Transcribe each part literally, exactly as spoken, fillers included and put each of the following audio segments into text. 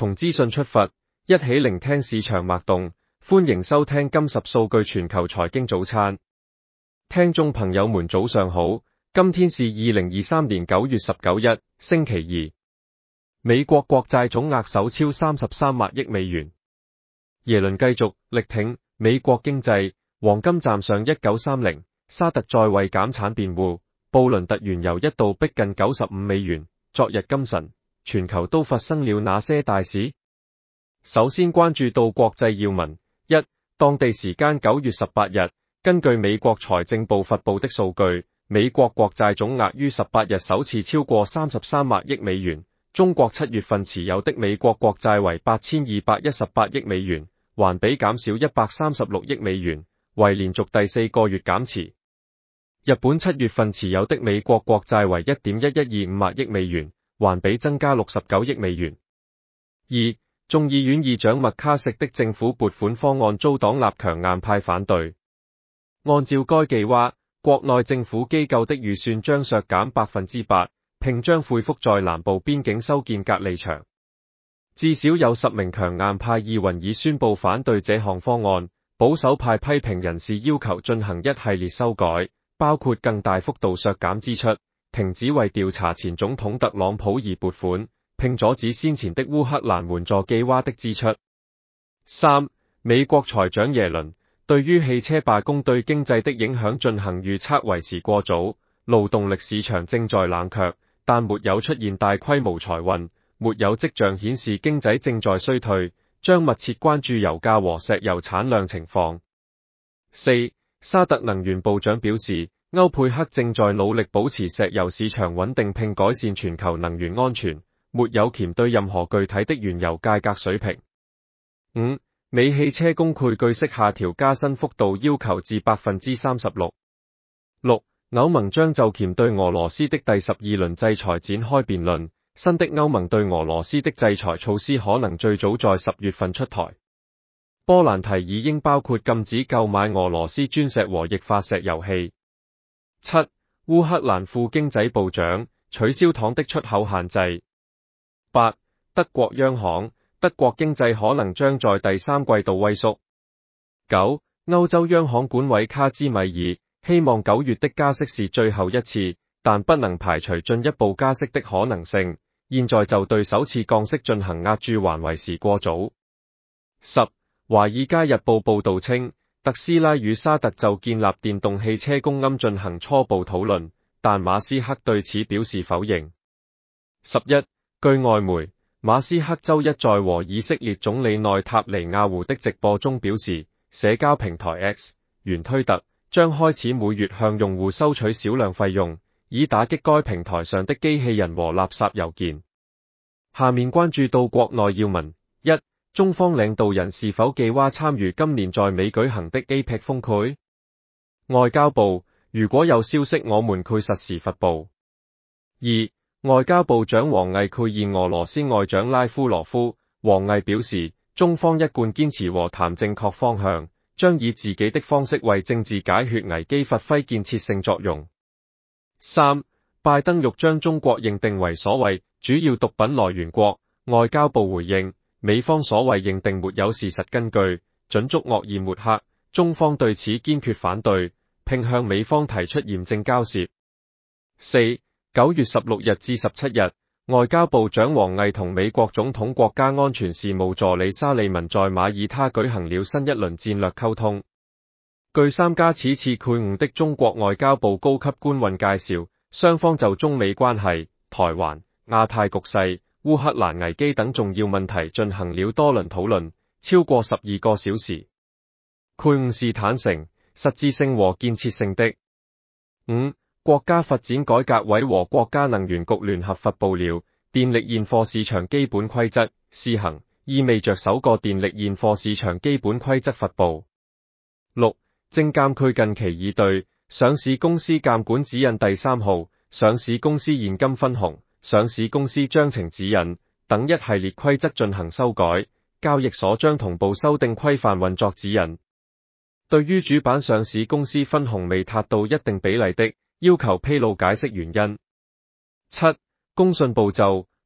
從資訊出發，一起聆聽市場脈動。歡迎收聽今十數據全球財經早餐。聽眾朋友們早上好，今天是二零二三年九月十九日，星期二。美國國債總額首超三十三萬億美元。耶倫繼續力挺美國經濟，黃金站上一九三零，沙特再為減產辯護，布倫特原油一度逼近九十五美元。昨日今晨，全球都發生了哪些大事？首先關注到國際要聞。一、當地時間九月十八日，根據美國財政部發布的數據，美國國債總額於十八日首次超過三十三萬億美元。中國七月份持有的美國國債為八千二百一十八億美元，環比減少一百三十六億美元，為連續第四個月減持。日本七月份持有的美國國債為一點一一二五萬億美元，環比增加六十九億美元。二、眾議院議長麥卡錫的政府撥款方案遭黨立強硬派反對。按照該計劃，國內政府機構的預算將削減百分之八，並將恢復在南部邊境修建隔離牆。至少有十名強硬派議員已宣布反對這項方案，保守派批評人士要求進行一系列修改，包括更大幅度削減支出，停止為調查前總統特朗普而撥款，並阻止先前的烏克蘭援助計劃的支出。三、美國財長耶倫對於汽車罷工對經濟的影響進行預測為時過早，勞動力市場正在冷卻，但沒有出現大規模財運，沒有跡象顯示經濟正在衰退，將密切關注油價和石油產量情況。四、沙特能源部長表示，歐佩克正在努力保持石油市場穩定並改善全球能源安全，沒有鉗對任何具體的原油價格水平。五、美汽車工會據悉下調加薪幅度要求至百分之三十六。六、歐盟將就鉗對俄羅斯的第十二輪制裁展開辯論，新的歐盟對俄羅斯的制裁措施可能最早在十月份出台。波蘭提議應包括禁止購買俄羅斯鑽石和液化石油氣。七、烏克蘭副經濟部長取消糖的出口限制。八、德國央行，德國經濟可能將在第三季度萎縮。九、歐洲央行管委卡茲米爾希望九月的加息是最後一次，但不能排除進一步加息的可能性，現在就對首次降息進行押注還為時過早。十、華爾街日報報道稱，特斯拉與沙特就建立電動汽車供應進行初步討論，但馬斯克對此表示否認。十一、據外媒，馬斯克周一在和以色列總理內塔尼亞胡的直播中表示，社交平台 X 原推特將開始每月向用戶收取少量費用，以打擊該平台上的機器人和垃圾郵件。下面關注到國內要聞。一、中方領導人是否計劃參與今年在美舉行的 A P E C 峰會？外交部，如果有消息我們會實時發布。二、外交部長王毅會見俄羅斯外長拉夫羅夫，王毅表示，中方一貫堅持和談正確方向，將以自己的方式為政治解決危機發揮建設性作用。三、拜登欲將中國認定為所謂主要毒品來源國，外交部回應，美方所謂認定沒有事實根據，準屬惡意抹黑，中方對此堅決反對，並向美方提出嚴正交涉。四、九月十六日至十七日，外交部長王毅同美國總統國家安全事務助理沙利文在馬耳他舉行了新一輪戰略溝通。據參加此次會晤的中國外交部高級官員介紹，雙方就中美關係、台灣、亞太局勢、烏克蘭危機等重要問題進行了多輪討論，超過十二個小時。會晤是坦誠、實質性和建設性的。五、國家發展改革委和國家能源局聯合發布了電力現貨市場基本規則試行，意味着首個電力現貨市場基本規則發布。六、證監會近期已對上市公司監管指引第三號、上市公司現金分紅、上市公司章程指引等一系列規則進行修改，交易所將同步修訂規範運作指引。對於主板上市公司分紅未達到一定比例的，要求披露解釋原因。七、工信部就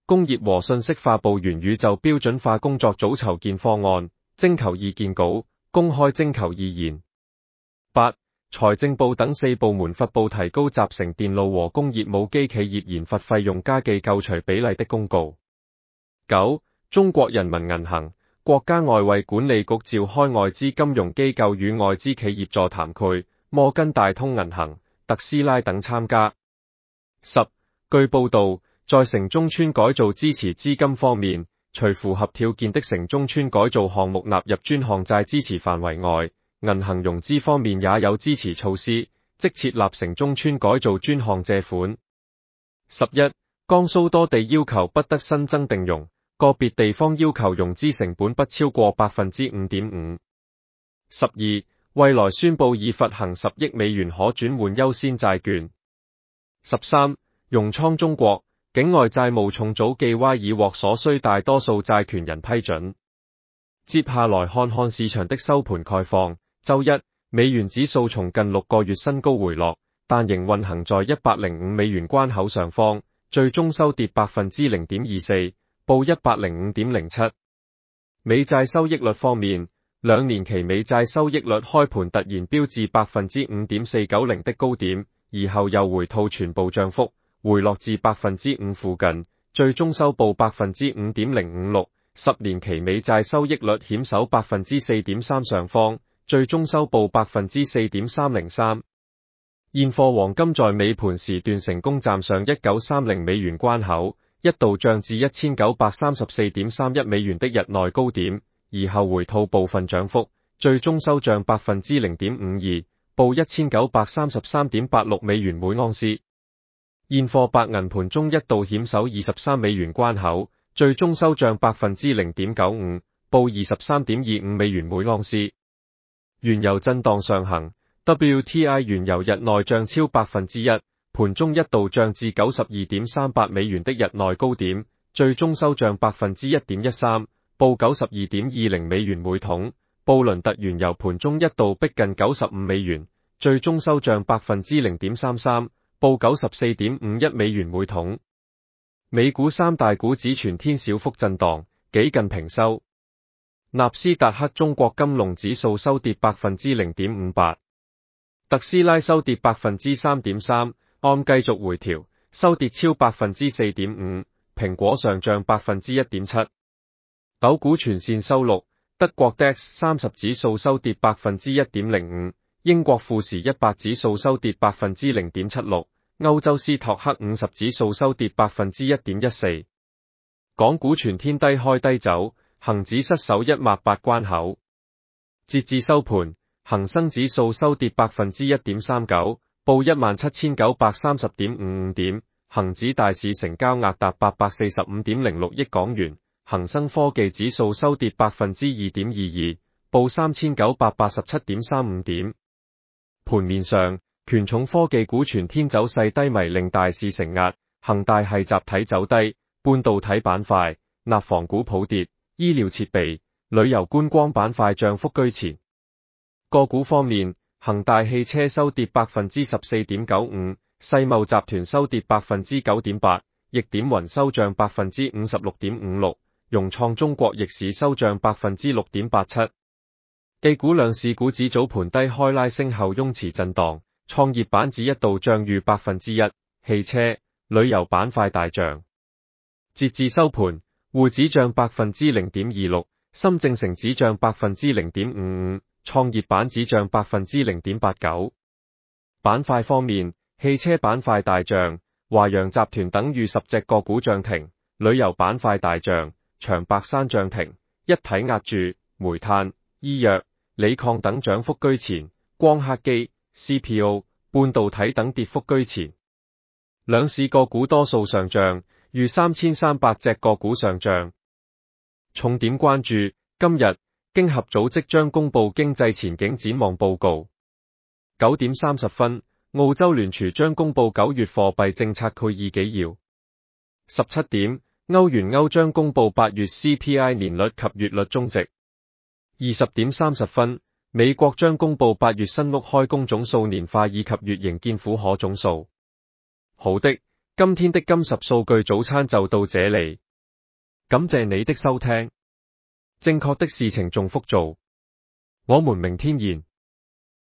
工業和信息化部元宇宙標準化工作組籌建方案，徵求意見稿，公開徵求意見。八、財政部等四部門發布提高集成電路和工業母機企業研發費用加計扣除比例的公告。九、中國人民銀行、國家外匯管理局召開外資金融機構與外資企業座談會，摩根大通銀行、特斯拉等參加。十、據報道，在城中村改造支持資金方面，除符合條件的城中村改造項目納入專項債支持範圍外，銀行融資方面也有支持措施，即設立城中村改造專項借款。十一、江蘇多地要求不得新增定融，個別地方要求融資成本不超過百分之五點五。十二、蔚來宣布已發行十億美元可轉換優先債券。十三、融創中國境外債務重組暨 Y 已獲所需大多數債權人批准。接下來看看市場的收盤概況。周一，美元指數從近六個月新高回落，但仍運行在一百零五美元關口上方，最終收跌百分之零點二四，報一百零五點零七。美債收益率方面，兩年期美債收益率開盤突然飆至百分之五點四九零的高點，而後又回吐全部漲幅，回落至百分之五附近，最終收報百分之五點零五六。十年期美債收益率險守百分之四點三上方，最終收報百分之四點三零三。現貨黃金在尾盤時段成功站上一九三零美元關口，一度漲至一千九百三十四點三一美元的日內高點，而後回吐部分漲幅，最終收漲百分之零點五二，報一千九百三十三點八六美元每盎司。現貨白銀盤中一度險守二十三美元關口，最終收漲百分之零點九五，報二十三點二五美元每盎司。原油震盪上行 ，W T I 原油日內漲超百分之一，盤中一度漲至九十二點三八美元的日內高點，最終收漲百分之一點一三，報九十二點二零美元每桶。布倫特原油盤中一度逼近九十五美元，最終收漲百分之零點三三，報九十四點五一美元每桶。美股三大股指全天小幅震盪，幾近平收。納斯達克中國金龍指數收跌百分之零點五八，特斯拉收跌百分之三點三，按繼續回調，收跌超百分之四點五，蘋果上漲百分之一點七。斗股全線收錄，德國 D A X 三十指數收跌百分之一點零五，英國富時一百指數收跌百分之零點七六，歐洲斯托克五十指數收跌百分之一點一四。港股全天低開低走，恒指失守一萬八關口。截至收盤，恒生指數收跌百分之一點三九，報一萬七千九百三十點五五點。恒指大市成交額達八百四十五點零六億港元。恒生科技指數收跌百分之二點二二，報三千九百八十七點三五點。盤面上，權重科技股全天走勢低迷，令大市承壓。恒大系集體走低，半導體板塊、內房股普跌。醫療設備、旅遊觀光板塊漲幅居前。個股方面，恒大汽車收跌百分之十四點九五，世茂集團收跌百分之九點八，易點雲收漲百分之五十六點五六，融創中國逆市收漲百分之六點八七。技股兩市股指早盤低開拉升後翁持震盪，創業板指一度漲逾百分之一，汽車、旅遊板塊大漲。截至收盤，滬指漲百分之零點二六，深證成指漲百分之零點五五，創業板指漲百分之零點八九。板塊方面，汽車板塊大漲，華陽集團等逾十隻個股漲停；旅遊板塊大漲，長白山漲停，一體壓住，煤炭、醫藥、鋰礦等漲幅居前，光刻機、C P O、半導體等跌幅居前。兩市個股多數上漲。逾三千三百隻個股上漲。重點關注，今日經合組織將公布經濟前景展望報告。九點三十分，澳洲聯儲將公布九月貨幣政策概議紀要。十七點，歐元歐將公布八月 C P I 年率及月率終值。二十點三十分，美國將公布八月新屋開工總數年化以及月營建戶可總數。好的。 今天的金十數據早餐就到這裡，感謝你的收聽。正確的事情重複做，我們明天見。